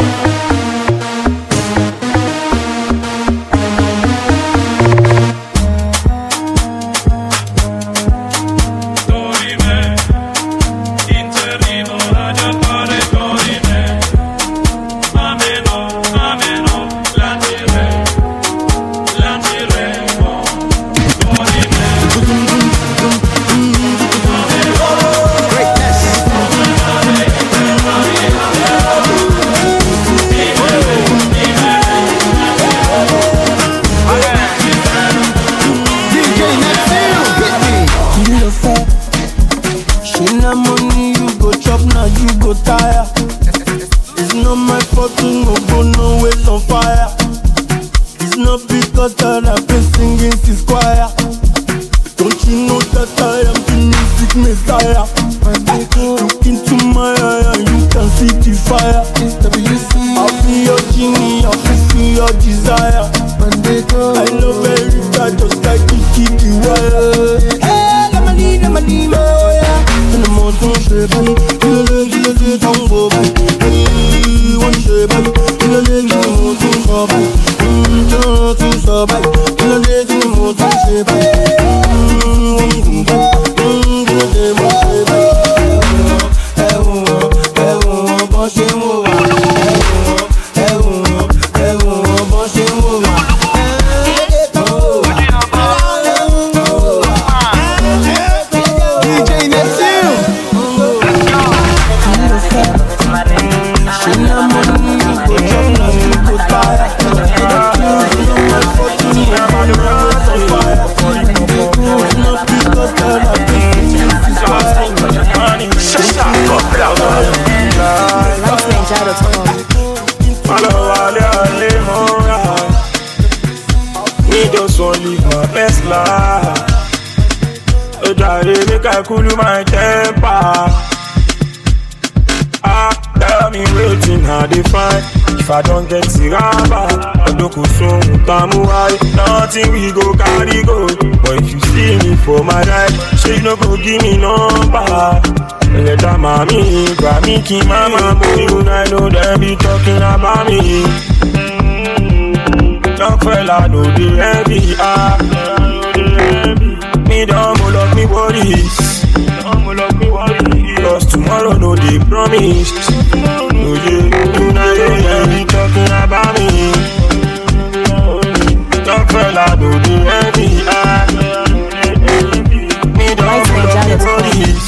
cool my temper. Tell me waiting how they find. If I don't get Siraba, nothing we go carry go. But if you see me for my ride, she no go give me number. Let that mommy, grab me, keep mama, boy, I know they be talking about me. Young fella, know the heavy, me don't love me worries. Cause tomorrow no they promise. Oh yeah, tonight they be talking about me. Young fella, know the heavy, me don't love me worries.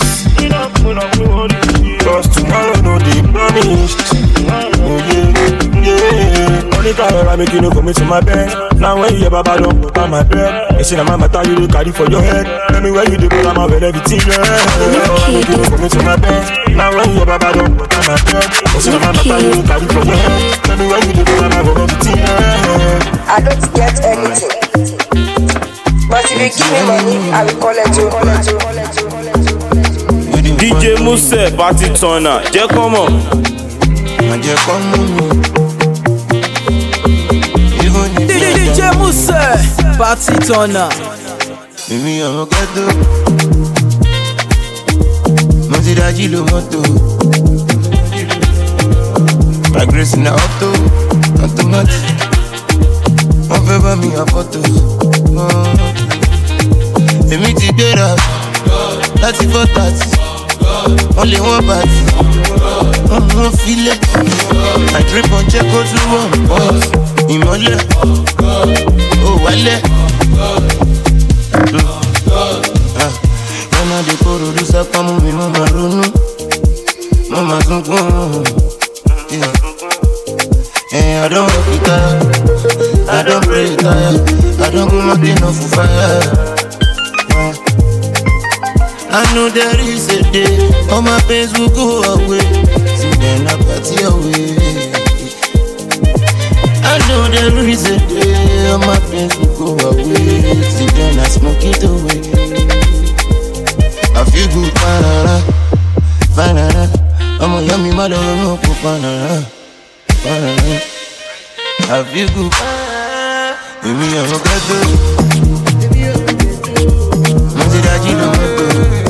Cause tomorrow no they promise. Oh yeah. Only car I make you no come into my bed. Now when you hear Baba don't put on my bed. They say that mama tell you to carry for your head. Tell me where you do I'm out with everything yeah. Make you no come into my bed. Now when you hear Baba don't put on my bed. They say that mama tell you to carry for your head. Tell me where you do I'm out with everything yeah. I don't get anything, but if you give me money, I will collect you. DJ Muse, party turner, jẹ́ kọ́ mọ̀. DJ Muse, party turner. Èmi ọmọ ghetto, mo ti dájí lo mọ́tò. My grace na auto, automatic. Wọ́n fẹ́ bá mi àfọ́tò. Èmi ti gbéra láti 4:30. Only one party, one feeling. I drip on check go to one boss. Imole, oh wale. When I dey produce up, I'm moving on my run. Mama zungu, yeah. I don't work it out, I don't pray it out, I don't go nothing off for fire. I know there is a day, all my pains will go away. See then I party away. I know there is a day, all my pains will go away. See then I smoke it away. I feel good, banana, banana. I'm a yummy mother, no banana, banana. I feel good, give me a ghetto. I'm the daddy, no ghetto.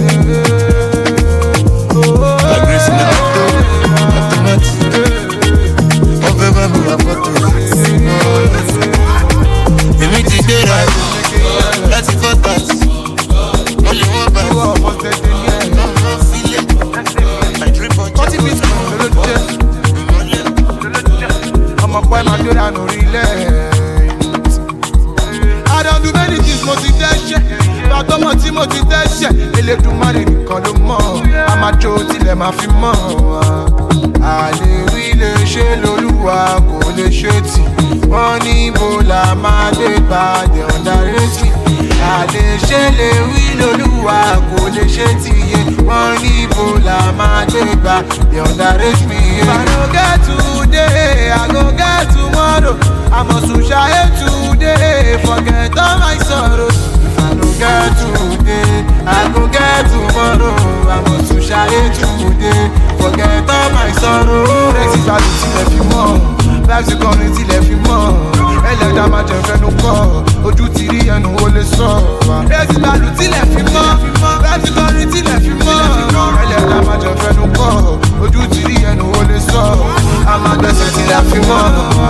I don't do many things, motivation. But the motivation, Elédùmarè nìkan ló mọ̀. A máa jó tilẹ̀ máa fi mọ̀. Àlè rí lè ṣe lólúwa kò lè ṣe tì. Wọ́n ní ibo la máa dé bá the underrated. Àlè ṣe lè rí lólúwa kò lè ṣe tì yé. Wọ́n ní ibo la máa dé bá the underrated. If I no get today, I go get tomorrow. I must shine today, forget all my sorrows. If I no get today, I go get tomorrow. I must shine today, forget all my sorrows. Rexy value till every more, vibes you gonna till every more. Ẹlẹ́dà máa jẹ fẹ́nu kọ́, ojú ti rí ẹnu wo lè sọ. Rexy value till every more, vibes you gonna till every more. Ẹlẹ́dà máa jẹ fẹ́nu kọ́, ojú ti rí ẹnu wo lè sọ. A máa gbẹ́sẹ̀ till every more.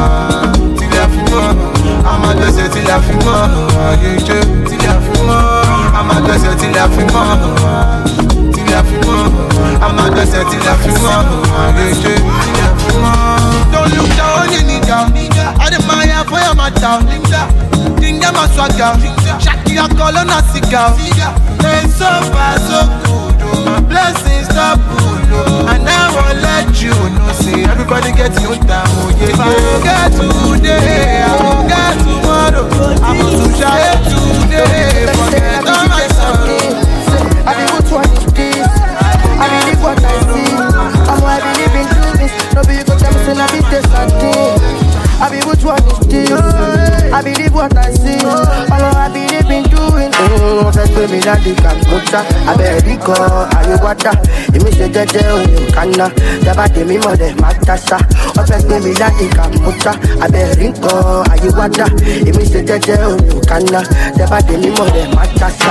I'm a desert till I feel more. Till I feel more. I'm a desert till I feel more. Till I feel more. I'm a desert till I feel more. Till I feel more. Don't look down on your nigga. I admire for your matter. Dinga my swagger. Shaki a call on a cigar. It's so far so good. My blessings stop good. And I won't let you know. See everybody get you down. If I don't get today, I won't get tomorrow. I'm going to shine today. Forget all my sorrow. I mean, which one is this? I believe what I see. I'm why I believe in this. Nobody go tell me to not be this and this. I mean, which one is this? I believe what I see. I'm why I believe in doing. Oh, that's baby. láti kàmúta. Abẹ́rẹ́ kọ́ ayé wádà. Èmi ṣe jẹ́jẹ́ òyìn kaná. Dábàá tèmi mọ̀lẹ́ má tásá. Wọ́n fẹ́ gbé mi láti kàmúta. Abẹ́rẹ́ kọ́ ayé wádà. Èmi ṣe jẹ́jẹ́ òyìn kaná. Dábàá tèmi mọ̀lẹ́ má tásá.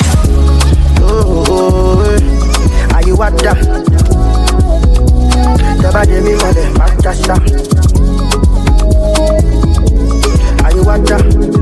Ayé wádà. Dábàá tèmi mọ̀lẹ́ má tásá. Ayé wádà.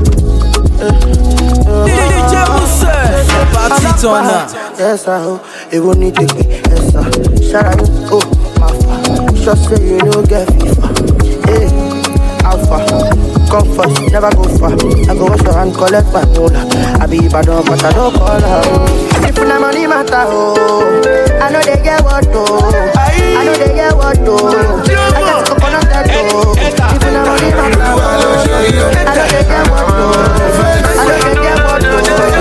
DJ Muse, party turner. Yes, I hope it won't need to be. Yes, sir. Shout out, oh, my father. Just say you know get FIFA. Hey, Alpha, come first, never go far. I go wash your hand, collect my mola. I be bad on, but I don't call her. If my money matter, oh, I know they get what, oh. I know they get what, oh. I get coconut that, oh. If my money matter, oh, I know they get what, oh. I know they get what, oh.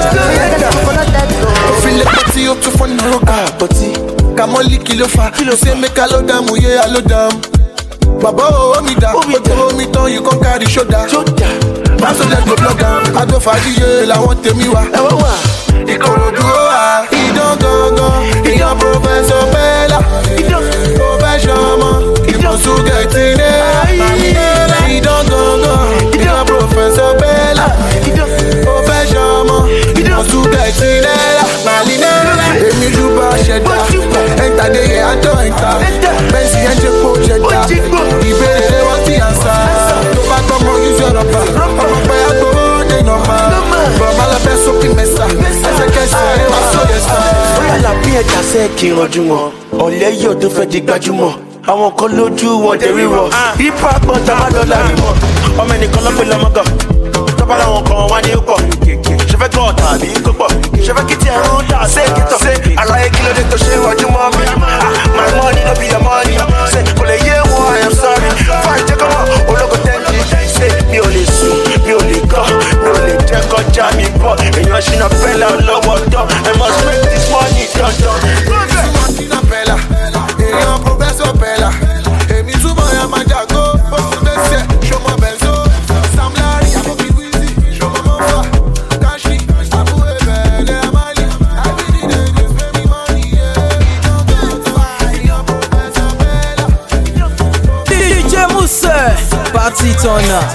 Feel the party up to fun roka party. Kamoli kilo fa, say make a load down, yeah, I load down. Baba oh me da, oh me down, you can carry shoulder. Pass on that go block down. I go for the I want tell me wa. He don't go, he don't Professor Bella. He don't professional, he don't so get in there. He don't go, he don't Professor Bella. He don't professional, he don't so get in there. Emi juba sheda, enter the air, I don't enter. Benzi and Jepo sheda, ibere what the answer. No matter how you use your rubber, I'm a player go they no man. But my life is so messa. As I can say, I'm so yes. Bóyá la bí ẹja sẹ́ kí n rọjú wọn, ọ̀lẹ́ yóò tó fẹ́ di gbajúmọ̀. Àwọn kan lójú wọn dẹ̀ ríwọ̀, hip hop kan tá má lọ lárí wọn. Ọmọ ẹnìkan lọ́pẹ́ lọ́mọ́gàn, tọ́ba làwọn kan wá ní pọ̀. Ṣé fẹ́ gbọ́ tàbí kó pọ̀? Ṣé fẹ́ kí tí ẹ̀rún dà sí kìtọ̀? Ṣé àlàyé kí ló dé tó ṣe wájú mọ́ mi? My money no be your money. Ṣé kò lè yé wọn? I am sorry. Fáì jẹ́ kọ́mọ̀ ológo tẹ́ǹtì. Ṣé mi ò lè sùn, mi ò lè gọ́, mi ò lè jẹ́ kọjá mi bọ̀. Èèyàn ṣìnà bẹ́là lọ́wọ́ dán. I must make this money dandan. Ṣìnà bẹ́là, èèyàn Professor Bella. Èmi túbọ̀ ya máa jago, ó kún dẹ́sẹ̀, ṣọmọ bẹ̀nzó. Sam Larry, àbókí Wizzy, ṣọmọ mọ́fà. Kashi, àbúrò ẹ̀bẹ̀rẹ̀ Amali. Every day they pay me money, yeah. Èèyàn Professor Bella. DJ Muse, party turner.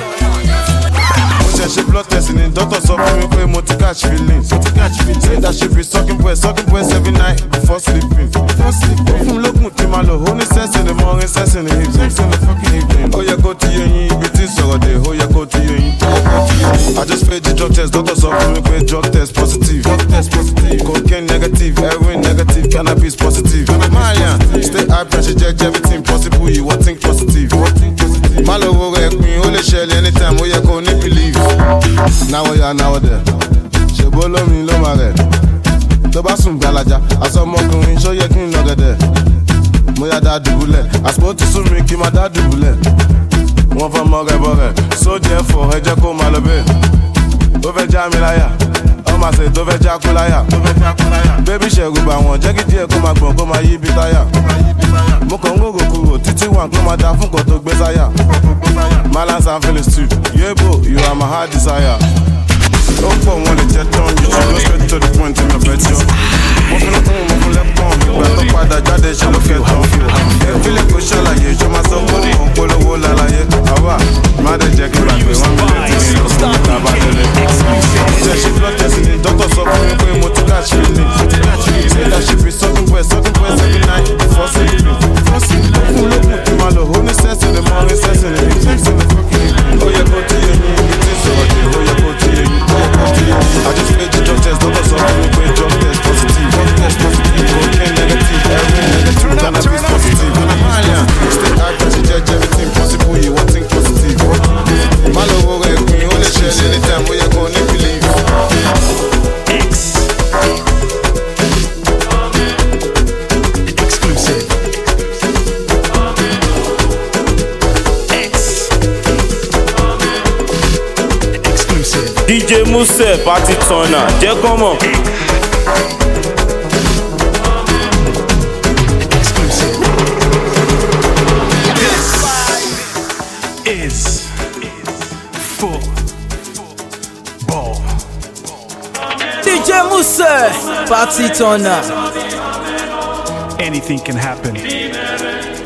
She blood testing in doctor sọ fún mi pé mo ti catch feelings. Say that she be sucking breast every night before sleeping. Ó fún mi lókun kí n máa lò ó ní sense in the morning, sense in the evening, sense in the fucking evening. Ó yẹ kó ti yé yín ibi tí sọ̀rọ̀ dé, ó yẹ kó ti yé yín. I just paid the drug test, doctor sọ fún mi pé drug test positive. Cocaine negative, heroin negative, cannabis positive. Marian, stay high pressure, check everything possible, you want think positive. Má lọ wo rẹ̀ pin, ó lè ṣẹlẹ̀ anytime, ó yẹ kó ní believe. Náwó ya náwó dẹ̀, ṣèbó lómi ló máa rẹ̀. Tó bá sùn gbalaja, aṣọ ọmọkùnrin ṣó yẹ kí n lọ gẹ̀dẹ̀. Mo yá dá dùbúlẹ̀, àsìkò ti sún mi kí n máa dá dùbúlẹ̀. Wọ́n fọ́ mọ́ rẹ̀ bọ́ rẹ̀, sóòjì ẹ̀fọ́ ẹ jẹ́ kó máa lọ bẹ́ẹ̀. Ó fẹ́ já mi láyà, ọmọ àṣẹ tó fẹ́ já kú láyà. Bébí ṣẹ̀rù bà wọ́n, jẹ́ kí díẹ̀ kó máa gbọ̀n kó máa yí bí táyà. Mo kàn ń rògò kúrò títí wà kó máa da fún kan tó gbé sáyà. Malance and feelings too, yebo, you are my heart desire. Ó pọ̀ wọn lè jẹ́ tán, you should go straight to the point in your bed, yo. Mo fi lọ́kùn, mo fi lẹ́pọ̀n, ìgbà tó padà jáde ṣe ló kẹ́ tán. Ìfilẹ̀ kò ṣàlàyé, ṣé máa sọ fún òun polówó lálàyé. Àwa, má dẹ̀ jẹ́ kí gbàgbé wọn bí lè ti ní ọ̀sán níta bá délé. Ṣé ṣe blood test ni dókítà sọ fún mi pé mo ti catch feelings. Say that she be sucking breast every night before sleeping. Fún lókun kí n máa lò ó ní sense in the morning, sense in the evening. Ó yẹ kó ti yé mi, ibi tí sọ̀rọ̀ dé, ó yẹ kó ti yé mi. I just paid the drug test, doctor saw me pay drug test positive. Cocaine negative, heroin negative, cannabis positive. Marian, stay high pressure, check everything possible, you want think positive. Malo wo rẹ̀ pin, ó lè ṣẹlẹ̀ anytime, ó yẹ kó ní believe. DJ Muse, party turner, jẹ́ kọ́ mọ̀. Is football. DJ DJ Mousse, party turner. Anything can happen.